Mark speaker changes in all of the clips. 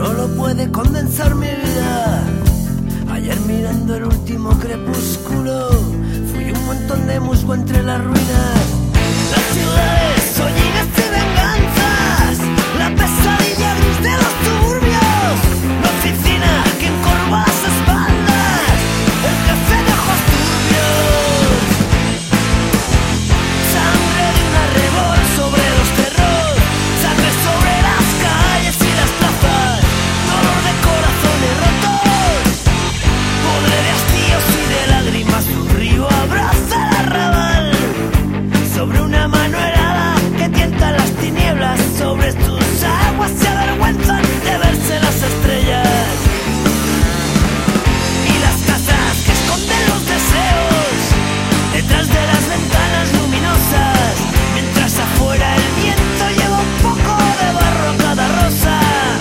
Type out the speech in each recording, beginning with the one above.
Speaker 1: no lo puede condensar mi vida. Ayer mirando el último crepúsculo, fui un montón de musgo entre las ruinas. Las ciudades son llenas de venganzas, la pesadilla gris de los turbios, la oficina que encorva las espaldas, el jefe de ojos turbios. Sangre de una rebol sobre los cerros, sangre sobre las calles y las plazas, dolor de corazones rotos, podre de hastíos y de lágrimas. Un río abraza el arrabal sobre una mano helada que tienta las tinieblas. Sobre tus aguas se avergüenzan de verse las estrellas y las casas que esconden los deseos detrás de las ventanas luminosas, mientras afuera el viento lleva un poco de barro a cada rosa.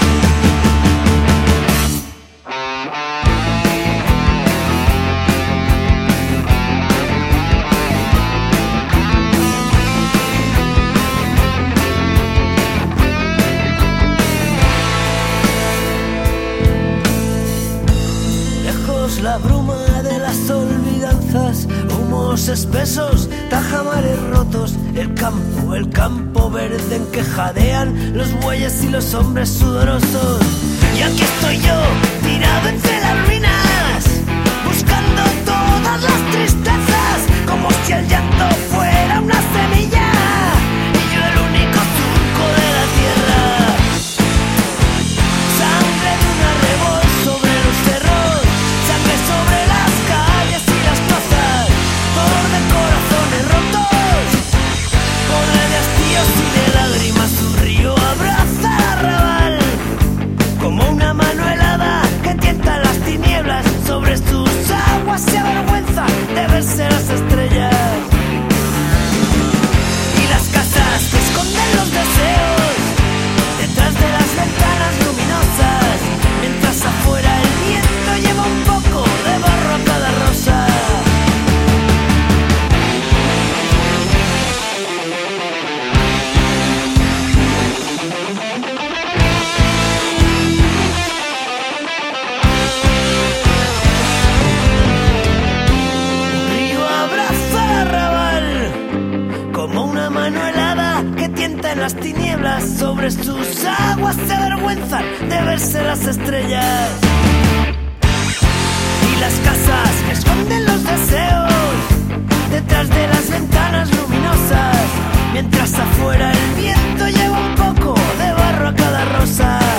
Speaker 1: Lejos la bruma de las olvidanzas, humos espesos, tajamares rotos, el campo verde en que jadean los bueyes y los hombres sudorosos. Y aquí estoy yo, tirado entre las ruinas, buscando todas las tristezas, como si el llanto fuera una semilla y yo el único surco de la tierra. Sangre de una rebol sobre los cerros, sangre sobre las calles y las plazas, dolor de corazones rotos, podre de hastíos y de lágrimas. Un río abraza el arrabal como una mano helada que tienta las tinieblas. Sobre sus aguas se avergüenza de verse las estrellas y las casas que esconden los deseos detrás de las ventanas luminosas, mientras afuera el viento lleva un poco de barro a cada rosa. Un río abraza el arrabal como una mano helada que tienta en las tinieblas. Sobre sus aguas se avergüenzan de verse las estrellas y las casas que esconden los deseos detrás de las ventanas luminosas, mientras afuera el viento lleva un poco de barro a cada rosa.